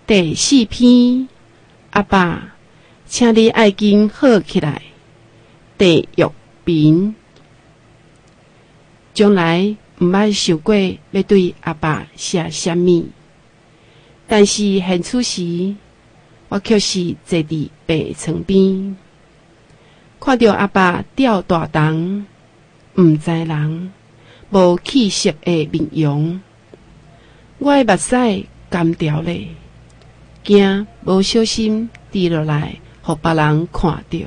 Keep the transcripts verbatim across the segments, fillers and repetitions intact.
第四篇，阿爸，请你爱紧好起来。地狱篇，将来毋捌想过要对阿爸写啥物，但是现此时，我却是坐伫病床边，看着阿爸吊大筒，毋知人无气色的面容，我的目屎干掉咧。惊无小心滴落来，互别人看到。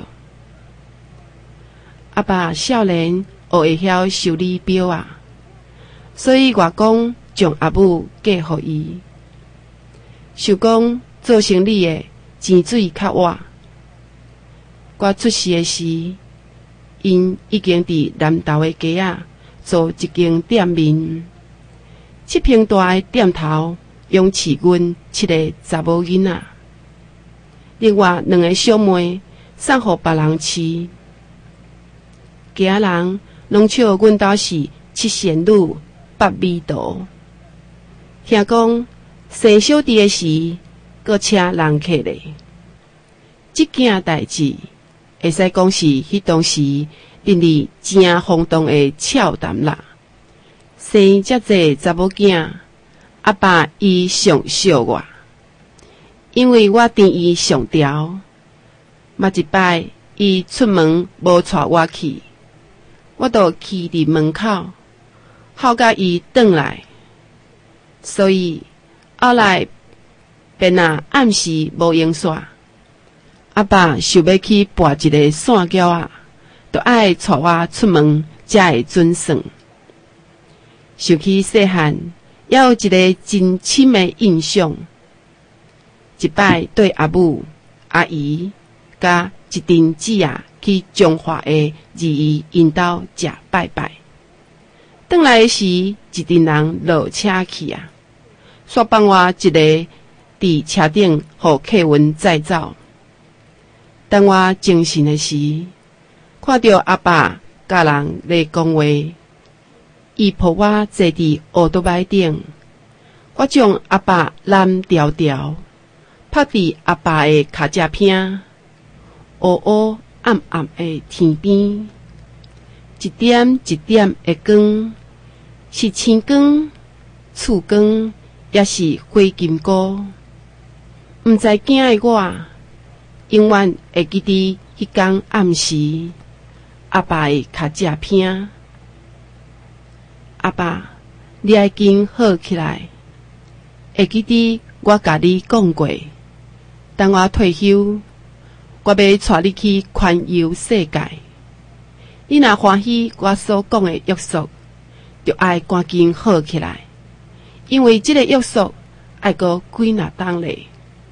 阿爸少年学会晓修理表啊，所以外公将阿母嫁互伊。想讲做生意的钱水较活。我出世的时，因已经伫南投的街仔做一间店面，七平大的店头。用饲阮七个查某囡仔，另外两个小妹送互别人饲。家人拢笑阮兜是七仙女八美图。听讲生小弟的时，阁请人客咧。即件代志，会使讲是迄当时认为正轰动的俏谈啦。生遮济查某囝。阿爸伊上惜我，因为我对伊上调。某一摆，伊出门无带我去，我就徛伫门口，候甲伊转来。所以后来便啊暗时无用煞，阿爸想要去跋一个线桥啊，就爱带我出门才会准算。想起细汉。也有一个真深的印象。一摆对阿母、阿姨，甲一阵子啊去彰化的二姨因兜食拜拜。转来时，一阵人落车去啊，煞放我一个伫车顶，互客运载走。当我精神的时，看到阿爸甲人咧讲话。伊抱我坐伫乌托摆顶，我将阿爸揽条条，拍伫阿爸的脚趾片，乌乌暗暗的天边，一点一点的光，是星光、曙光，也是火金菇。毋知惊的我，永远会记得迄天暗时，阿爸的脚趾片。阿爸，你爱紧好起来。会记得我甲你讲过，当我退休，我要带你去环游世界。你若欢喜我所讲的约束，就爱赶紧好起来，因为这个约束爱过几若冬咧。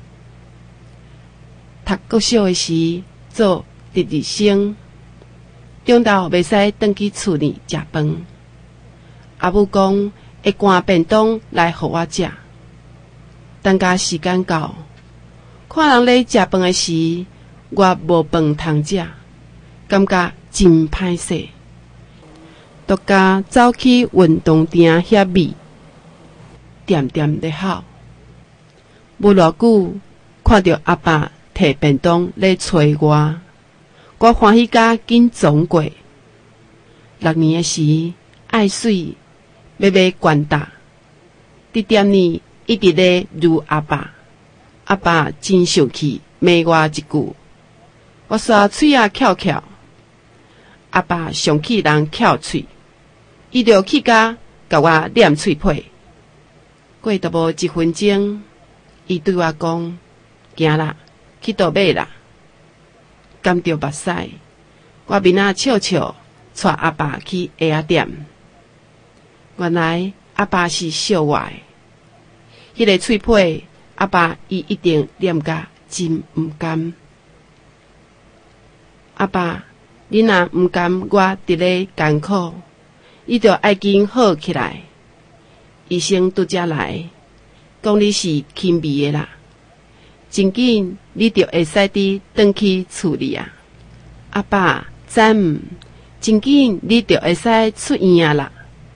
读国小的时做值日生，中昼袂使转去厝里食饭。阿母讲会赶便当来互我食，等甲时间到，看人咧食饭的时，我无饭通食，感觉真歹势，独家走去运动店遐米，点点咧吼。无偌久，看到阿爸摕便当咧催我，我欢喜甲紧总过。六年的时，爱水。要买管大，伫店里一直咧如阿爸，阿爸真生气，骂我一句，我煞喙啊翘翘，阿爸上气人翘喙，伊就去甲甲我念喙皮。过都无一分钟，伊对我讲：“行啦，去倒买啦。”甘着目屎，我面仔笑笑，带阿爸去鞋仔店。原来阿爸是笑我的，迄个喙皮，阿爸伊一定念甲真毋甘。阿爸，你若毋甘我伫咧艰苦，你着爱紧好起来。医生拄则来，讲你是轻微的啦，真紧你着会使伫转去厝里啊。阿爸，暂毋，真紧你着会使出院啊啦。